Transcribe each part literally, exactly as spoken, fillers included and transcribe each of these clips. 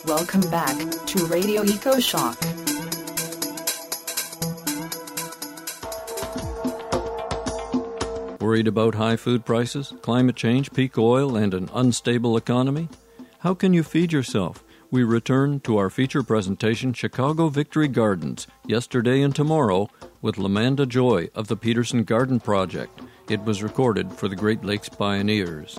Welcome back to Radio EcoShock. Worried about high food prices, climate change, peak oil, and an unstable economy? How can you feed yourself? We return to our feature presentation, Chicago Victory Gardens, yesterday and tomorrow, with Lamanda Joy of the Peterson Garden Project. It was recorded for the Great Lakes Pioneers.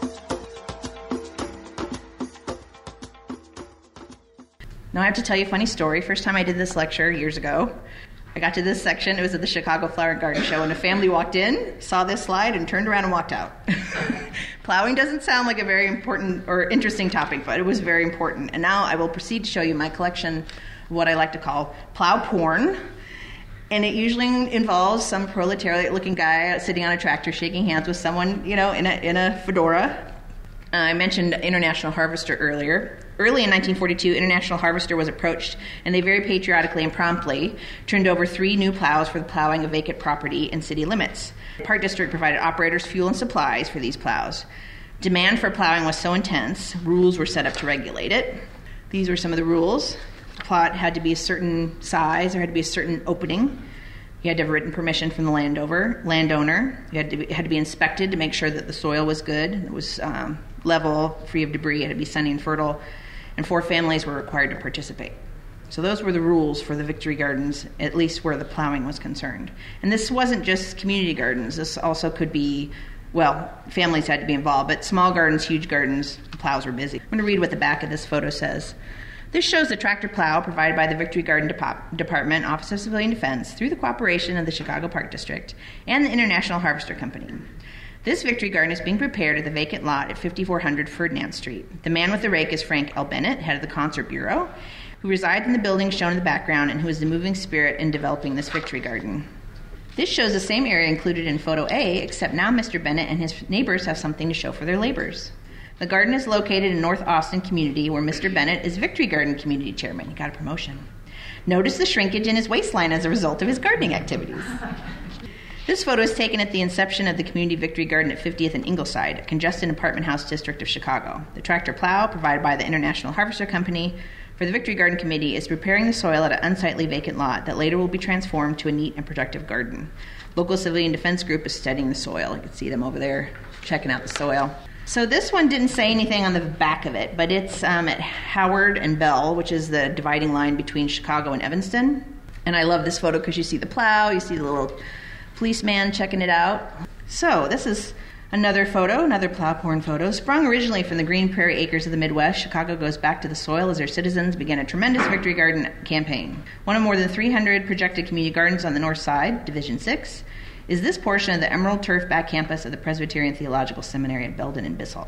Now I have to tell you a funny story. First time I did this lecture years ago, I got to this section. It was at the Chicago Flower and Garden Show, and a family walked in, saw this slide, and turned around and walked out. Plowing doesn't sound like a very important or interesting topic, but it was very important. And now I will proceed to show you my collection of what I like to call plow porn. And it usually involves some proletariat-looking guy sitting on a tractor shaking hands with someone, you know, in a, in a fedora. Uh, I mentioned International Harvester earlier. Early in nineteen forty-two, International Harvester was approached, and they very patriotically and promptly turned over three new plows for the plowing of vacant property in city limits. The Park District provided operators fuel and supplies for these plows. Demand for plowing was so intense, rules were set up to regulate it. These were some of the rules. The plot had to be a certain size, there had to be a certain opening. You had to have written permission from the landowner. landowner. You had to be, had to be inspected to make sure that the soil was good, it was um, level, free of debris, it had to be sunny and fertile, and four families were required to participate. So those were the rules for the Victory Gardens, at least where the plowing was concerned. And this wasn't just community gardens. This also could be, well, families had to be involved, but small gardens, huge gardens, the plows were busy. I'm going to read what the back of this photo says. This shows the tractor plow provided by the Victory Garden Dep- Department, Office of Civilian Defense, through the cooperation of the Chicago Park District and the International Harvester Company. This Victory Garden is being prepared at the vacant lot at fifty-four hundred Ferdinand Street. The man with the rake is Frank L. Bennett, head of the Concert Bureau, who resides in the building shown in the background and who is the moving spirit in developing this Victory Garden. This shows the same area included in Photo A, except now Mister Bennett and his neighbors have something to show for their labors. The garden is located in North Austin community, where Mister Bennett is Victory Garden community chairman. He got a promotion. Notice the shrinkage in his waistline as a result of his gardening activities. This photo is taken at the inception of the Community Victory Garden at fiftieth and Ingleside, a congested apartment house district of Chicago. The tractor plow, provided by the International Harvester Company for the Victory Garden Committee, is preparing the soil at an unsightly vacant lot that later will be transformed to a neat and productive garden. Local civilian defense group is studying the soil. You can see them over there checking out the soil. So this one didn't say anything on the back of it, but it's um, at Howard and Bell, which is the dividing line between Chicago and Evanston. And I love this photo because you see the plow, you see the little policeman checking it out. So this is another photo, another plow porn photo. Sprung originally from the green prairie acres of the Midwest, Chicago goes back to the soil as their citizens began a tremendous Victory Garden campaign. One of more than three hundred projected community gardens on the north side, Division six, is this portion of the Emerald Turf back campus of the Presbyterian Theological Seminary at Belden and Bissell.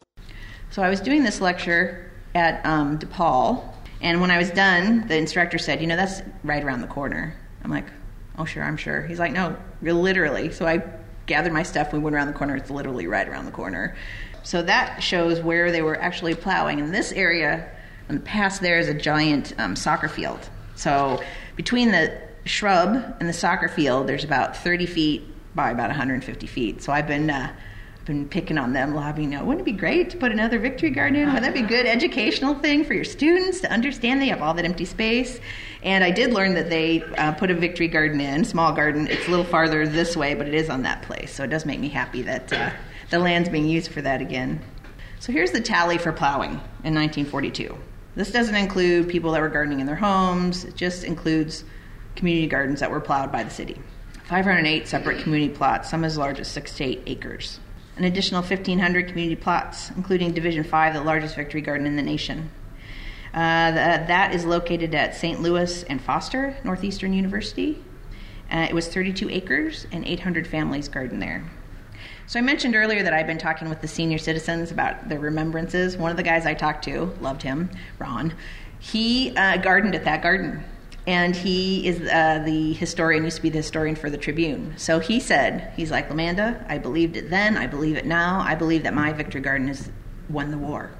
So I was doing this lecture at um, DePaul, and when I was done, the instructor said, you know, that's right around the corner. I'm like, oh, sure, I'm sure. He's like, no, literally. So I gathered my stuff, we went around the corner, it's literally right around the corner. So that shows where they were actually plowing. In this area, in the past there is a giant um, soccer field. So between the shrub and the soccer field, there's about thirty feet by about one hundred fifty feet. So I've been uh, been picking on them, lobbying, you know, wouldn't it be great to put another Victory Garden in? Would that be a good educational thing for your students to understand they have all that empty space? And I did learn that they uh, put a Victory Garden in, small garden. It's a little farther this way, but it is on that place. So it does make me happy that uh, the land's being used for that again. So here's the tally for plowing in nineteen forty-two. This doesn't include people that were gardening in their homes. It just includes community gardens that were plowed by the city. five hundred eight separate community plots, some as large as six to eight acres. An additional fifteen hundred community plots, including Division five, the largest Victory Garden in the nation. Uh, the, that is located at Saint Louis and Foster, Northeastern University. Uh, it was thirty-two acres, and eight hundred families garden there. So I mentioned earlier that I've been talking with the senior citizens about their remembrances. One of the guys I talked to, loved him, Ron, he uh, gardened at that garden. And he is uh, the historian, used to be the historian for the Tribune. So he said, he's like, Lamanda, I believed it then, I believe it now, I believe that my Victory Garden has won the war.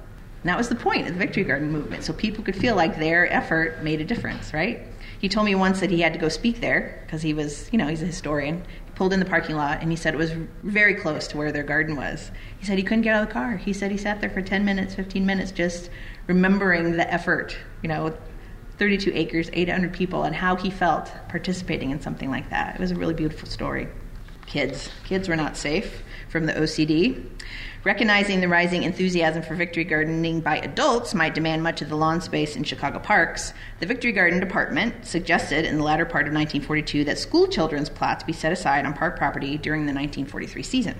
And that was the point of the Victory Garden movement, so people could feel like their effort made a difference, right? He told me once that he had to go speak there because he was, you know, he's a historian. He pulled in the parking lot, and he said it was very close to where their garden was. He said he couldn't get out of the car. He said he sat there for ten minutes, fifteen minutes, just remembering the effort, you know, thirty-two acres, eight hundred people, and how he felt participating in something like that. It was a really beautiful story. Kids. Kids were not safe from the O C D. Recognizing the rising enthusiasm for Victory Gardening by adults might demand much of the lawn space in Chicago parks, the Victory Garden Department suggested in the latter part of nineteen forty-two that school children's plots be set aside on park property during the nineteen forty-three season.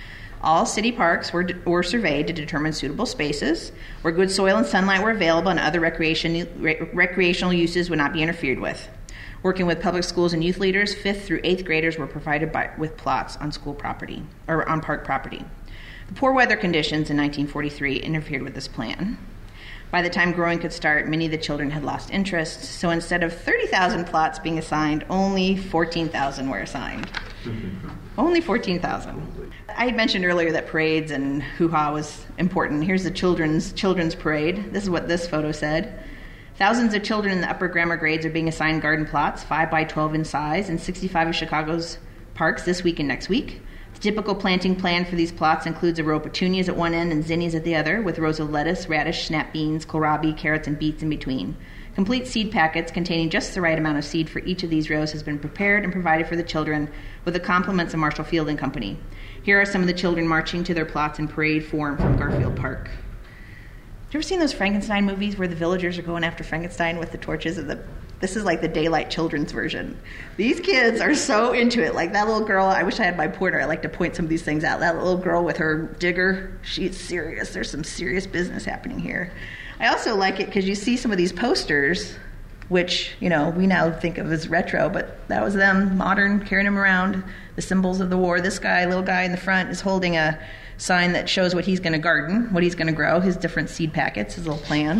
All city parks were, were surveyed to determine suitable spaces where good soil and sunlight were available and other recreation, re, recreational uses would not be interfered with. Working with public schools and youth leaders, fifth through eighth graders were provided by, with plots on school property or on park property. The poor weather conditions in nineteen forty-three interfered with this plan. By the time growing could start, many of the children had lost interest, so instead of thirty thousand plots being assigned, only fourteen thousand were assigned. Only fourteen thousand. I had mentioned earlier that parades and hoo-ha was important. Here's the children's children's parade. This is what this photo said. Thousands of children in the upper grammar grades are being assigned garden plots, five by twelve in size, in sixty-five of Chicago's parks this week and next week. The typical planting plan for these plots includes a row of petunias at one end and zinnias at the other, with rows of lettuce, radish, snap beans, kohlrabi, carrots, and beets in between. Complete seed packets containing just the right amount of seed for each of these rows has been prepared and provided for the children with the compliments of Marshall Field and Company. Here are some of the children marching to their plots in parade form from Garfield Park. Have you ever seen those Frankenstein movies where the villagers are going after Frankenstein with the torches? Of the, this is like the daylight children's version. These kids are so into it. Like that little girl, I wish I had my pointer. I like to point some of these things out. That little girl with her digger, she's serious. There's some serious business happening here. I also like it because you see some of these posters, which, you know, we now think of as retro, but that was them, modern, carrying them around, the symbols of the war. This guy, little guy in the front, is holding a sign that shows what he's going to garden, what he's going to grow, his different seed packets, his little plan.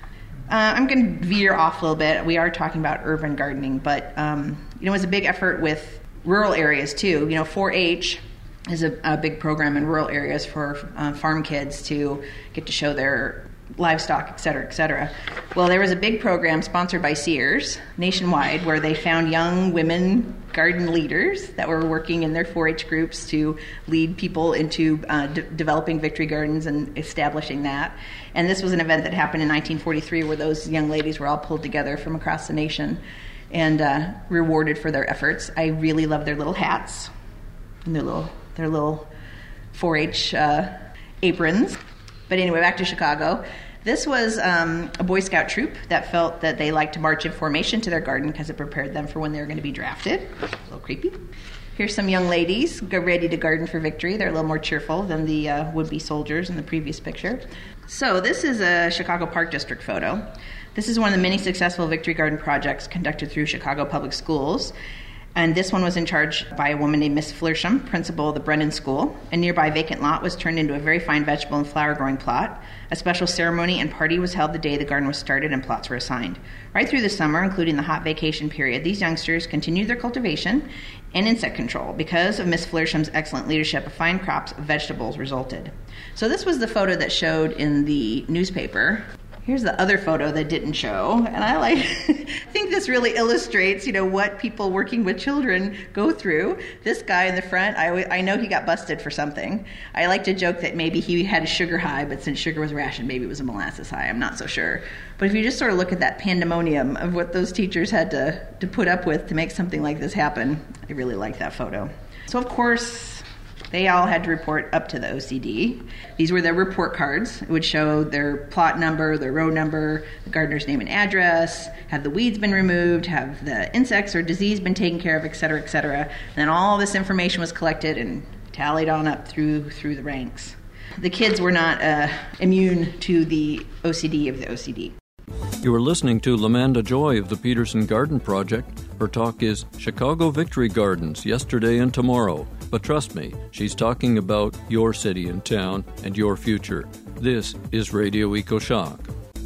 Uh, I'm going to veer off a little bit. We are talking about urban gardening, but um, you know, it was a big effort with rural areas too. You know, four H is a, a big program in rural areas for uh, farm kids to get to show their livestock, et cetera, et cetera. Well, there was a big program sponsored by Sears nationwide where they found young women garden leaders that were working in their four H groups to lead people into uh, de- developing Victory Gardens and establishing that. And this was an event that happened in nineteen forty-three where those young ladies were all pulled together from across the nation and uh, rewarded for their efforts. I really love their little hats and their little their little four H uh, aprons. But anyway, back to Chicago. This was um, a Boy Scout troop that felt that they liked to march in formation to their garden because it prepared them for when they were going to be drafted. A little creepy. Here's some young ladies ready to garden for victory. They're a little more cheerful than the uh, would-be soldiers in the previous picture. So this is a Chicago Park District photo. This is one of the many successful Victory Garden projects conducted through Chicago Public Schools. And this one was in charge by a woman named Miss Flersham, principal of the Brennan School. A nearby vacant lot was turned into a very fine vegetable and flower growing plot. A special ceremony and party was held the day the garden was started and plots were assigned. Right through the summer, including the hot vacation period, these youngsters continued their cultivation and insect control. Because of Miss Flersham's excellent leadership, a fine crops of vegetables resulted. So this was the photo that showed in the newspaper. Here's the other photo that didn't show, and I like think this really illustrates, you know, what people working with children go through. This guy in the front, I, I know he got busted for something. I like to joke that maybe he had a sugar high, but since sugar was rationed, maybe it was a molasses high. I'm not so sure. But if you just sort of look at that pandemonium of what those teachers had to, to put up with to make something like this happen, I really like that photo. So, of course, they all had to report up to the O C D. These were their report cards. It would show their plot number, their row number, the gardener's name and address, have the weeds been removed, have the insects or disease been taken care of, et cetera, et cetera. And then all this information was collected and tallied on up through through the ranks. The kids were not uh, immune to the O C D of the O C D. You are listening to Lamanda Joy of the Peterson Garden Project. Her talk is Chicago Victory Gardens, Yesterday and Tomorrow. But trust me, she's talking about your city and town and your future. This is Radio EcoShock.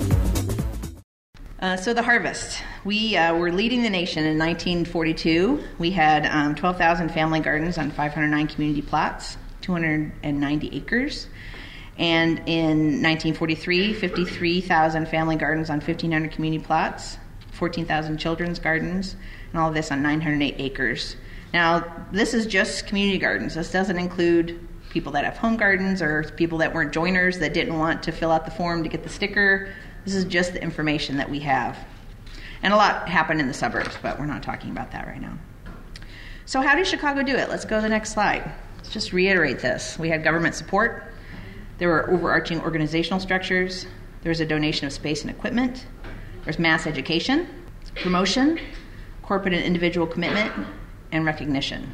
Uh, so the harvest. We uh, were leading the nation in nineteen forty-two. We had um, twelve thousand family gardens on five hundred nine community plots, two hundred ninety acres. And in nineteen forty-three, fifty-three thousand family gardens on fifteen hundred community plots, fourteen thousand children's gardens, and all of this on nine hundred eight acres. Now, this is just community gardens. This doesn't include people that have home gardens or people that weren't joiners that didn't want to fill out the form to get the sticker. This is just the information that we have. And a lot happened in the suburbs, but we're not talking about that right now. So how did Chicago do it? Let's go to the next slide. Let's just reiterate this. We had government support. There were overarching organizational structures. There was a donation of space and equipment. There was mass education, promotion, corporate and individual commitment, and recognition.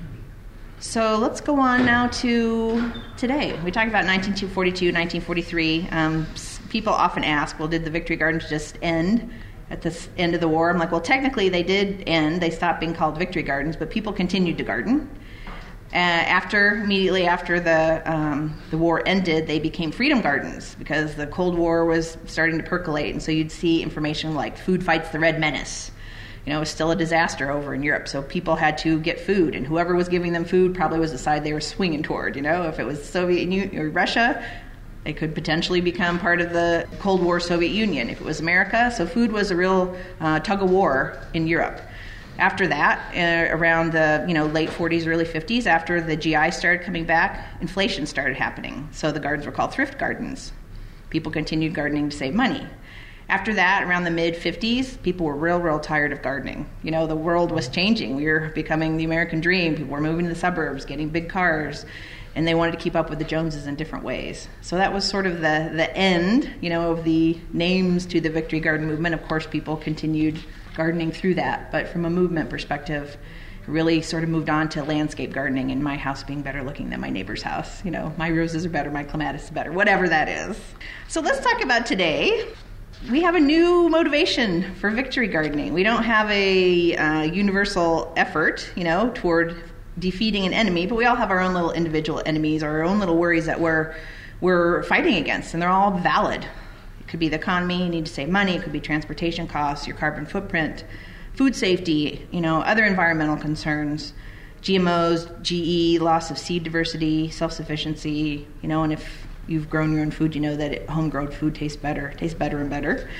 So let's go on now to today. We talked about nineteen forty-two, nineteen forty-three. Um, people often ask, well, did the Victory Gardens just end at the end of the war? I'm like, well, technically they did end. They stopped being called Victory Gardens, but people continued to garden. Uh, after, immediately after the um, the war ended, they became freedom gardens because the Cold War was starting to percolate, and so you'd see information like food fights the Red Menace. You know, it was still a disaster over in Europe, so people had to get food, and whoever was giving them food probably was the side they were swinging toward. You know, if it was Soviet Union or Russia, they could potentially become part of the Cold War Soviet Union. If it was America, so food was a real uh, tug of war in Europe. After that, uh, around the you know late forties, early fifties, after the G I started coming back, inflation started happening. So the gardens were called thrift gardens. People continued gardening to save money. After that, around the mid-fifties, people were real, real tired of gardening. You know, the world was changing. We were becoming the American dream. People were moving to the suburbs, getting big cars, and they wanted to keep up with the Joneses in different ways. So that was sort of the, the end, you know, of the names to the Victory Garden movement. Of course, people continued gardening through that, but from a movement perspective, it really sort of moved on to landscape gardening and my house being better looking than my neighbor's house. You know, my roses are better, my clematis is better, whatever that is. So let's talk about today. We have a new motivation for victory gardening. We don't have a uh, universal effort, you know, toward defeating an enemy, but we all have our own little individual enemies, our own little worries that we're we're fighting against, and they're all valid. It could be the economy, you need to save money, it could be transportation costs, your carbon footprint, food safety, you know, other environmental concerns, G M Os, G E, loss of seed diversity, self-sufficiency, you know, and if you've grown your own food, you know that it, homegrown food tastes better, tastes better and better.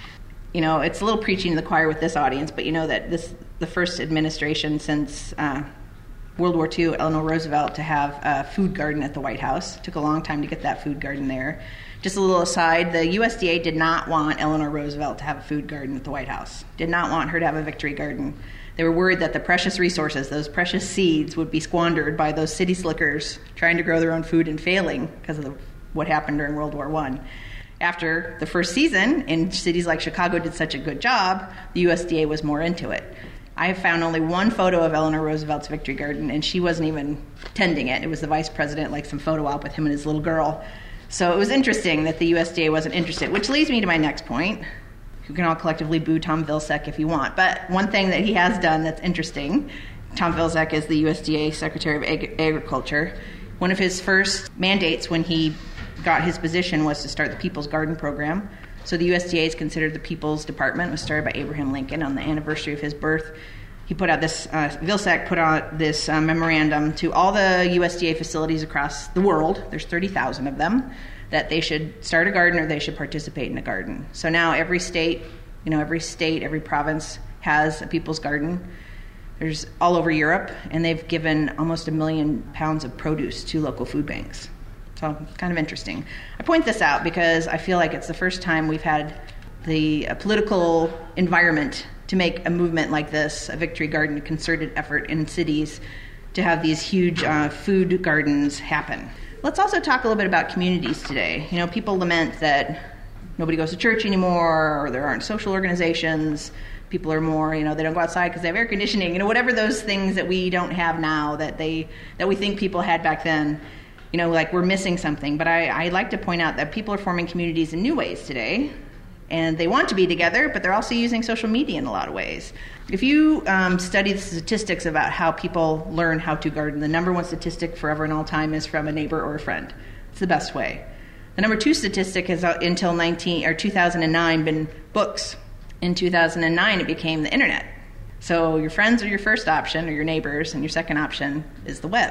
You know, it's a little preaching to the choir with this audience, but you know that this the first administration since uh, World War Two, Eleanor Roosevelt, to have a food garden at the White House. It took a long time to get that food garden there. Just a little aside, the U S D A did not want Eleanor Roosevelt to have a food garden at the White House. Did not want her to have a victory garden. They were worried that the precious resources, those precious seeds, would be squandered by those city slickers trying to grow their own food and failing because of the what happened during World War One. After the first season, and cities like Chicago did such a good job, the U S D A was more into it. I have found only one photo of Eleanor Roosevelt's victory garden, and she wasn't even tending it. It was the vice president, like some photo op with him and his little girl. So it was interesting that the U S D A wasn't interested, which leads me to my next point. You can all collectively boo Tom Vilsack if you want, but one thing that he has done that's interesting, Tom Vilsack is the U S D A Secretary of Ag- Agriculture. One of his first mandates when he got his position was to start the People's Garden Program. So the U S D A is considered the People's Department. It was started by Abraham Lincoln on the anniversary of his birth. He put out this, uh, Vilsack put out this uh, memorandum to all the U S D A facilities across the world, there's thirty thousand of them, that they should start a garden or they should participate in a garden. So now every state, you know, every state, every province has a People's Garden. There's all over Europe, and they've given almost a million pounds of produce to local food banks. So kind of interesting. I point this out because I feel like it's the first time we've had the uh, political environment to make a movement like this, a victory garden, a concerted effort in cities to have these huge uh, food gardens happen. Let's also talk a little bit about communities today. You know, people lament that nobody goes to church anymore, or there aren't social organizations. People are more, you know, they don't go outside because they have air conditioning, you know, whatever those things that we don't have now that they that we think people had back then. You know, like we're missing something. But I, I like to point out that people are forming communities in new ways today. And they want to be together, but they're also using social media in a lot of ways. If you um, study the statistics about how people learn how to garden, the number one statistic forever and all time is from a neighbor or a friend. It's the best way. The number two statistic has uh, until nineteen or two thousand nine been books. In two thousand nine, it became the internet. So your friends are your first option, or your neighbors, and your second option is the web.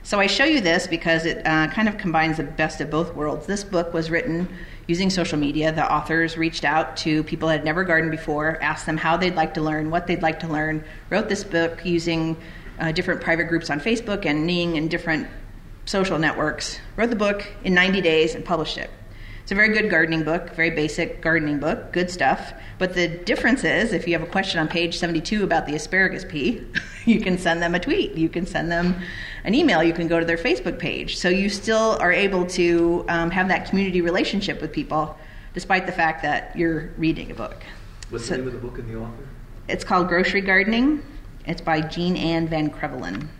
So I show you this because it uh, kind of combines the best of both worlds. This book was written using social media. The authors reached out to people that had never gardened before, asked them how they'd like to learn, what they'd like to learn, wrote this book using uh, different private groups on Facebook and Ning and different social networks, wrote the book in ninety days and published it. It's a very good gardening book, very basic gardening book, good stuff. But the difference is, if you have a question on page seventy-two about the asparagus pea, you can send them a tweet, you can send them an email, you can go to their Facebook page. So you still are able to um, have that community relationship with people, despite the fact that you're reading a book. What's so, the name of the book and the author? It's called Grocery Gardening. It's by Jean Ann Van Crevelen.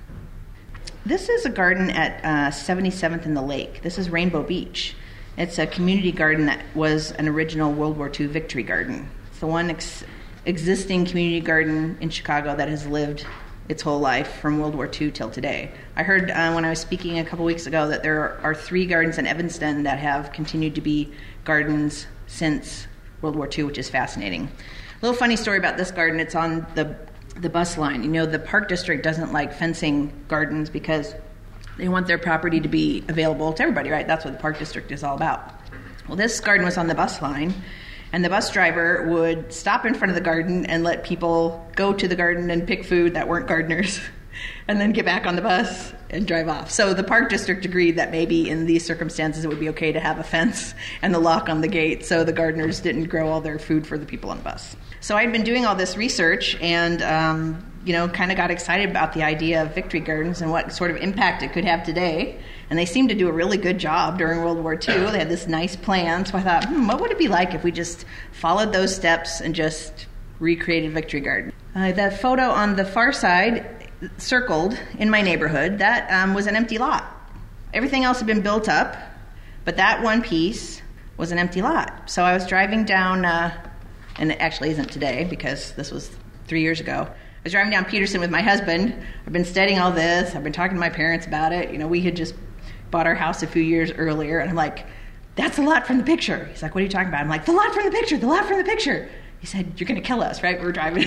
This is a garden at uh, seventy-seventh and the Lake. This is Rainbow Beach. It's a community garden that was an original World War Two Victory Garden. It's the one ex- existing community garden in Chicago that has lived its whole life from World War Two till today. I heard uh, when I was speaking a couple weeks ago that there are, are three gardens in Evanston that have continued to be gardens since World War Two, which is fascinating. A little funny story about this garden. It's on the the bus line. You know, the Park District doesn't like fencing gardens because they want their property to be available to everybody, right? That's what the Park District is all about. Well, this garden was on the bus line, and the bus driver would stop in front of the garden and let people go to the garden and pick food that weren't gardeners, and then get back on the bus and drive off. So the Park District agreed that maybe in these circumstances it would be okay to have a fence and the lock on the gate so the gardeners didn't grow all their food for the people on the bus. So I'd been doing all this research and, um, you know, kind of got excited about the idea of Victory Gardens and what sort of impact it could have today. And they seemed to do a really good job during World War Two. They had this nice plan. So I thought, hmm, what would it be like if we just followed those steps and just recreated Victory Garden? Uh, that photo on the far side, circled in my neighborhood, that um, was an empty lot. Everything else had been built up, but that one piece was an empty lot. So I was driving down, uh, and it actually isn't today because this was three years ago. I was driving down Peterson with my husband. I've been studying all this. I've been talking to my parents about it. You know, we had just bought our house a few years earlier, and I'm like, that's the lot from the picture. He's like, what are you talking about? I'm like, the lot from the picture, the lot from the picture. He said, you're going to kill us, right? We were driving.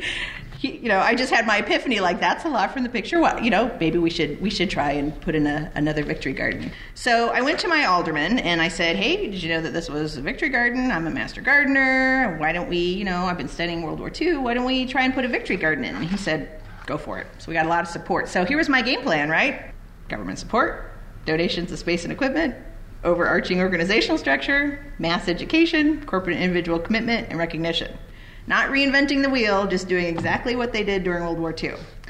he, you know, I just had my epiphany, like, that's a lot from the picture. What, you know, maybe we should we should try and put in a, another Victory Garden. So I went to my alderman, and I said, hey, did you know that this was a Victory Garden? I'm a master gardener. Why don't we, you know, I've been studying World War Two. Why don't we try and put a Victory Garden in? And he said, go for it. So we got a lot of support. So here was my game plan, right? Government support, donations of space and equipment, overarching organizational structure, mass education, corporate and individual commitment, and recognition. Not reinventing the wheel, just doing exactly what they did during World War Two.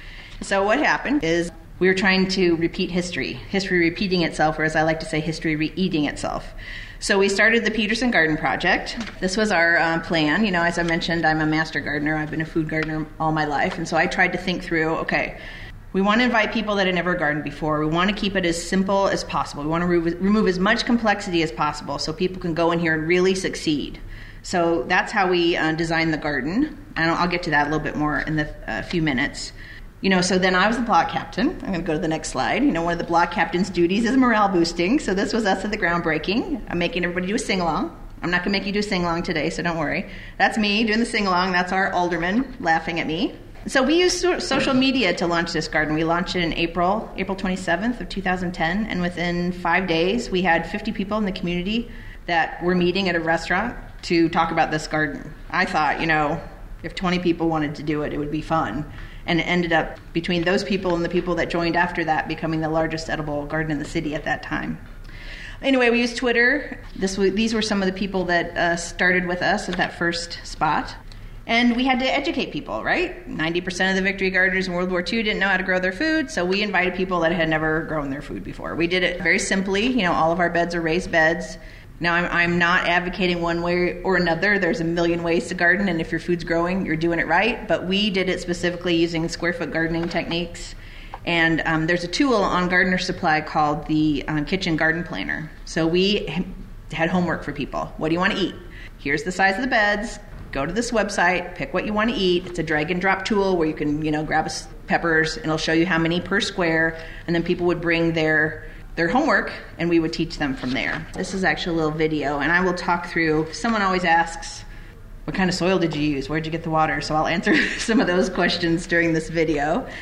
So what happened is we were trying to repeat history, history repeating itself, or as I like to say, history re-eating itself. So we started the Peterson Garden Project. This was our uh, plan. You know, as I mentioned, I'm a master gardener. I've been a food gardener all my life. And so I tried to think through, okay, we want to invite people that had never gardened before. We want to keep it as simple as possible. We want to re- remove as much complexity as possible so people can go in here and really succeed. So that's how we uh, designed the garden. And I'll get to that a little bit more in the uh, few minutes. You know, so then I was the block captain. I'm going to go to the next slide. You know, one of the block captain's duties is morale boosting. So this was us at the groundbreaking. I'm making everybody do a sing-along. I'm not going to make you do a sing-along today, so don't worry. That's me doing the sing-along. That's our alderman laughing at me. So we used so- social media to launch this garden. We launched it in April, April twenty-seventh of two thousand ten, and within five days we had fifty people in the community that were meeting at a restaurant to talk about this garden. I thought, you know, if twenty people wanted to do it, it would be fun. And it ended up, between those people and the people that joined after that, becoming the largest edible garden in the city at that time. Anyway, we used Twitter. This was, these were some of the people that uh, started with us at that first spot. And we had to educate people, right? ninety percent of the Victory Gardeners in World War Two didn't know how to grow their food, so we invited people that had never grown their food before. We did it very simply. You know, all of our beds are raised beds. Now, I'm, I'm not advocating one way or another. There's a million ways to garden, and if your food's growing, you're doing it right. But we did it specifically using square foot gardening techniques. And um, there's a tool on Gardener Supply called the um, Kitchen Garden Planner. So we had homework for people. What do you want to eat? Here's the size of the beds. Go to this website, pick what you want to eat. It's a drag and drop tool where you can, you know, grab a peppers, and it'll show you how many per square. And then people would bring their their homework, and we would teach them from there. This is actually a little video, and I will talk through. Someone always asks, what kind of soil did you use? Where'd you get the water? So I'll answer some of those questions during this video.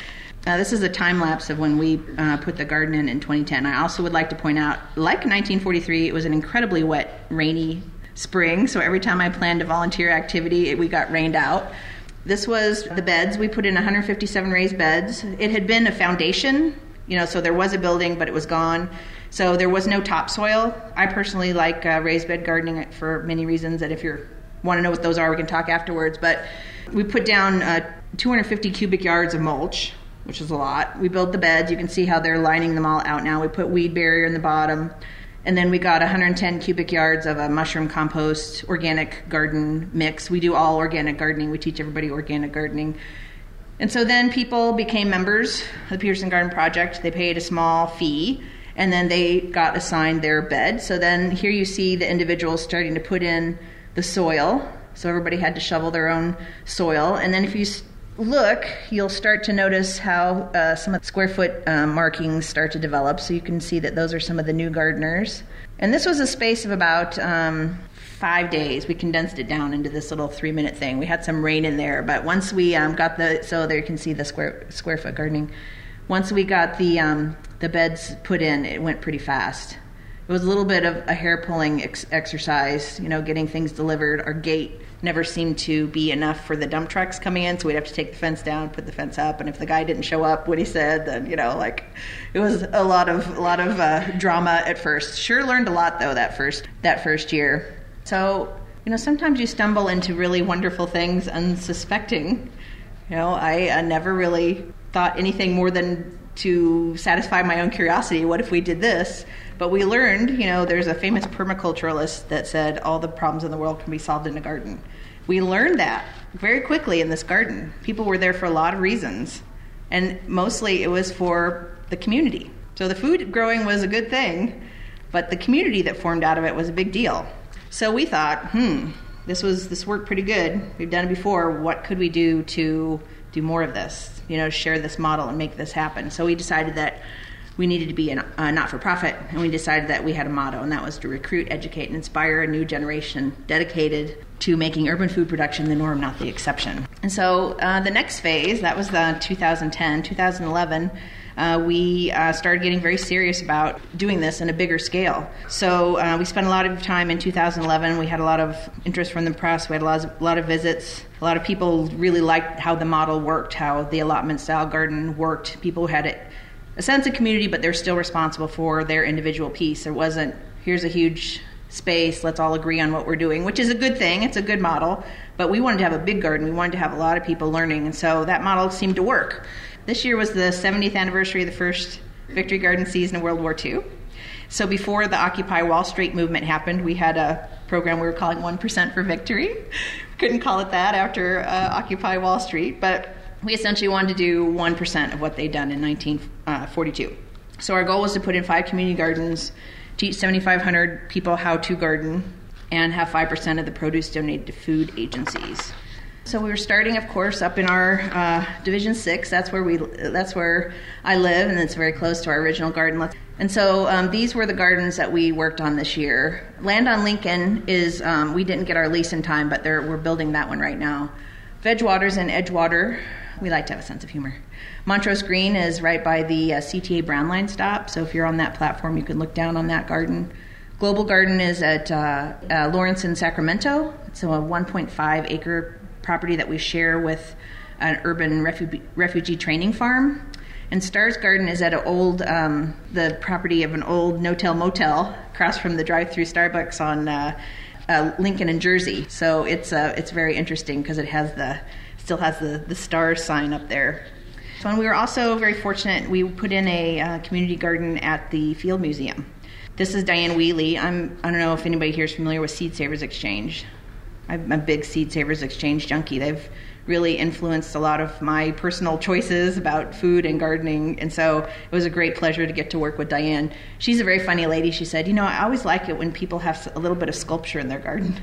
Uh, this is a time lapse of when we uh, put the garden in in twenty ten. I also would like to point out, like nineteen forty-three, it was an incredibly wet, rainy spring, so every time I planned a volunteer activity, it, we got rained out. This was the beds. We put in one hundred fifty-seven raised beds. It had been a foundation, you know, so there was a building, but it was gone. So there was no topsoil. I personally like uh, raised bed gardening for many reasons, and if you want to know what those are, we can talk afterwards. But we put down uh, two hundred fifty cubic yards of mulch, which is a lot. We built the beds. You can see how they're lining them all out now. We put weed barrier in the bottom. And then we got one hundred ten cubic yards of a mushroom compost organic garden mix. We do all organic gardening. We teach everybody organic gardening. And so then people became members of the Peterson Garden Project. They paid a small fee, and then they got assigned their bed. So then here you see the individuals starting to put in the soil. So everybody had to shovel their own soil. And then if you look, you'll start to notice how uh, some of the square foot uh, markings start to develop. So you can see that those are some of the new gardeners. And this was a space of about um, five days. We condensed it down into this little three-minute thing. We had some rain in there, but once we um, got the, so there you can see the square square foot gardening. Once we got the um, the beds put in, it went pretty fast. It was a little bit of a hair-pulling ex- exercise, you know, getting things delivered. Our gate never seemed to be enough for the dump trucks coming in, so we'd have to take the fence down, put the fence up, and if the guy didn't show up when he said, then, you know, like, it was a lot of a lot of uh, drama at first. Sure learned a lot, though, that first that first year. So, you know, sometimes you stumble into really wonderful things unsuspecting. You know, I uh, never really thought anything more than to satisfy my own curiosity. What if we did this? But we learned, you know, there's a famous permaculturalist that said all the problems in the world can be solved in a garden. We learned that very quickly in this garden. People were there for a lot of reasons, and mostly it was for the community. So the food growing was a good thing, but the community that formed out of it was a big deal. So we thought, hmm, this was this worked pretty good. We've done it before. What could we do to do more of this? You know, share this model and make this happen. So we decided that we needed to be a uh, not-for-profit, and we decided that we had a motto, and that was to recruit, educate, and inspire a new generation dedicated to making urban food production the norm, not the exception. And so uh, the next phase, that was the two thousand ten, two thousand eleven, uh, we uh, started getting very serious about doing this in a bigger scale. So uh, we spent a lot of time in two thousand eleven. We had a lot of interest from the press. We had a lot of, a lot of visits. A lot of people really liked how the model worked, how the allotment-style garden worked. People had it a sense of community, but they're still responsible for their individual piece. There wasn't, here's a huge space, let's all agree on what we're doing, which is a good thing. It's a good model. But we wanted to have a big garden. We wanted to have a lot of people learning. And so that model seemed to work. This year was the seventieth anniversary of the first Victory Garden season of World War Two. So before the Occupy Wall Street movement happened, we had a program we were calling one percent for Victory. Couldn't call it that after uh, Occupy Wall Street, but we essentially wanted to do one percent of what they'd done in nineteen forty-two. So our goal was to put in five community gardens, teach seventy-five hundred people how to garden, and have five percent of the produce donated to food agencies. So we were starting, of course, up in our uh, Division Six. That's where we. That's where I live, and it's very close to our original garden. And so um, these were the gardens that we worked on this year. Land on Lincoln is. Um, we didn't get our lease in time, but we're building that one right now. Vedgewater's in Edgewater. We like to have a sense of humor. Montrose Green is right by the uh, C T A Brown Line stop. So if you're on that platform, you can look down on that garden. Global Garden is at uh, uh, Lawrence in Sacramento. It's a one point five acre property that we share with an urban refugee, refugee training farm. And Stars Garden is at an old, um, the property of an old no-tell motel across from the drive-through Starbucks on uh, uh, Lincoln and Jersey. So it's uh, it's very interesting because it has the still has the, the stars sign up there. So, and we were also very fortunate. We put in a uh, community garden at the Field Museum. This is Diane Wheatley. I'm, I don't know if anybody here is familiar with Seed Savers Exchange. I'm a big Seed Savers Exchange junkie. They've really influenced a lot of my personal choices about food and gardening, and so it was a great pleasure to get to work with Diane. She's a very funny lady. She said, you know, I always like it when people have a little bit of sculpture in their garden.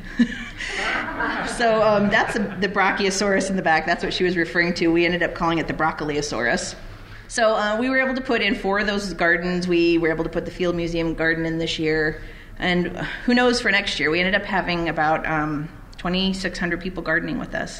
So um, that's a, the Brachiosaurus in the back. That's what she was referring to. We ended up calling it the Broccoliosaurus. So uh, we were able to put in four of those gardens. We were able to put the Field Museum garden in this year, and who knows for next year. We ended up having about um, twenty-six hundred people gardening with us,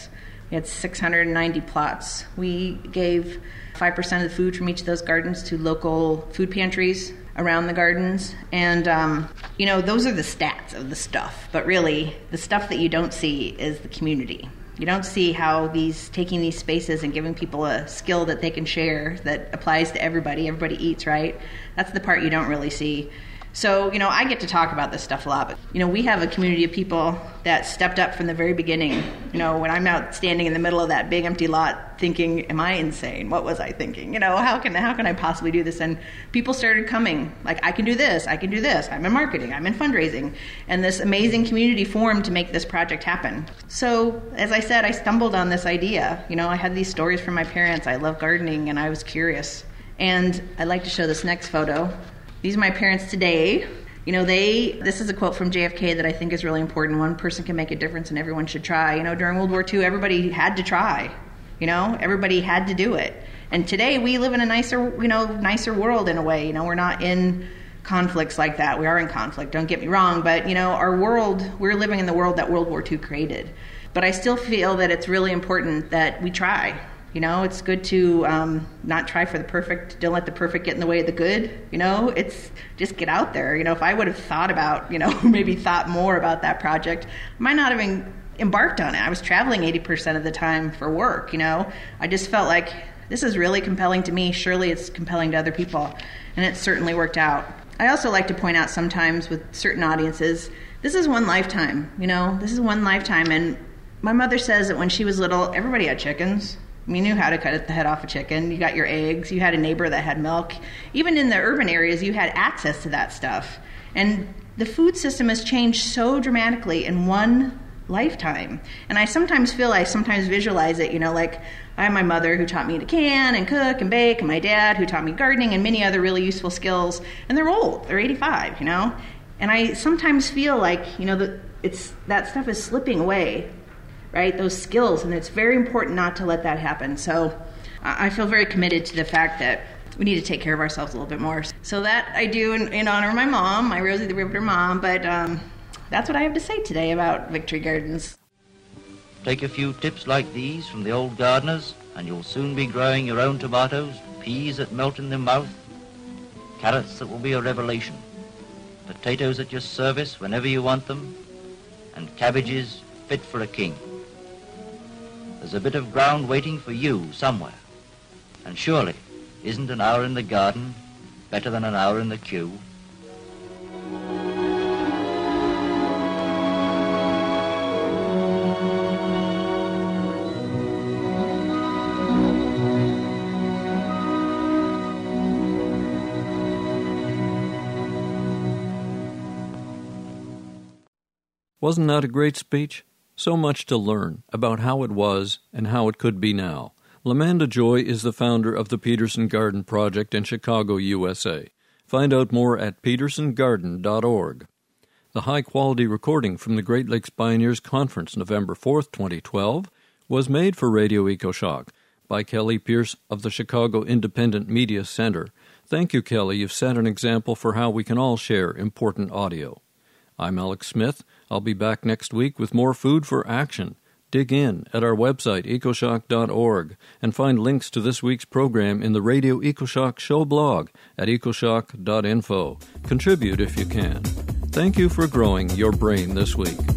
It's six hundred ninety plots. We gave five percent of the food from each of those gardens to local food pantries around the gardens. And, um, you know, those are the stats of the stuff. But really, the stuff that you don't see is the community. You don't see how these taking these spaces and giving people a skill that they can share that applies to everybody. Everybody eats, right? That's the part you don't really see. So, you know, I get to talk about this stuff a lot, but, you know, we have a community of people that stepped up from the very beginning. You know, when I'm out standing in the middle of that big empty lot thinking, am I insane? What was I thinking? You know, how can how can I possibly do this? And people started coming, like, I can do this, I can do this. I'm in marketing, I'm in fundraising. And this amazing community formed to make this project happen. So, as I said, I stumbled on this idea. You know, I had these stories from my parents. I love gardening, and I was curious. And I'd like to show this next photo. These are my parents today. You know, they, this is a quote from J F K that I think is really important. One person can make a difference and everyone should try. You know, during World War Two, everybody had to try. You know, everybody had to do it. And today we live in a nicer, you know, nicer world in a way. You know, we're not in conflicts like that. We are in conflict, don't get me wrong. But, you know, our world, we're living in the world that World War Two created. But I still feel that it's really important that we try. You know, it's good to um, not try for the perfect. Don't let the perfect get in the way of the good. You know, it's just get out there. You know, if I would have thought about, you know, maybe thought more about that project, I might not have even embarked on it. I was traveling eighty percent of the time for work, you know. I just felt like this is really compelling to me. Surely it's compelling to other people. And it certainly worked out. I also like to point out sometimes with certain audiences, this is one lifetime, you know. This is one lifetime. And my mother says that when she was little, everybody had chickens. You knew how to cut the head off a chicken. You got your eggs. You had a neighbor that had milk. Even in the urban areas, you had access to that stuff. And the food system has changed so dramatically in one lifetime. And I sometimes feel, I sometimes visualize it, you know, like I have my mother who taught me to can and cook and bake, and my dad who taught me gardening and many other really useful skills. And they're old. They're eighty-five, you know. And I sometimes feel like, you know, that it's that stuff is slipping away. Right, those skills, and it's very important not to let that happen. So I feel very committed to the fact that we need to take care of ourselves a little bit more. So that I do in, in honor of my mom, my Rosie the Riveter mom, but um, that's what I have to say today about Victory Gardens. Take a few tips like these from the old gardeners, and you'll soon be growing your own tomatoes, peas that melt in the mouth, carrots that will be a revelation, potatoes at your service whenever you want them, and cabbages fit for a king. There's a bit of ground waiting for you somewhere. And surely, isn't an hour in the garden better than an hour in the queue? Wasn't that a great speech? So much to learn about how it was and how it could be now. LaManda Joy is the founder of the Peterson Garden Project in Chicago, U S A. Find out more at peterson garden dot org. The high-quality recording from the Great Lakes Pioneers Conference, November fourth, twenty twelve, was made for Radio EcoShock by Kelly Pierce of the Chicago Independent Media Center. Thank you, Kelly. You've set an example for how we can all share important audio. I'm Alex Smith. I'll be back next week with more food for action. Dig in at our website, ecoshock dot org, and find links to this week's program in the Radio EcoShock show blog at ecoshock dot info. Contribute if you can. Thank you for growing your brain this week.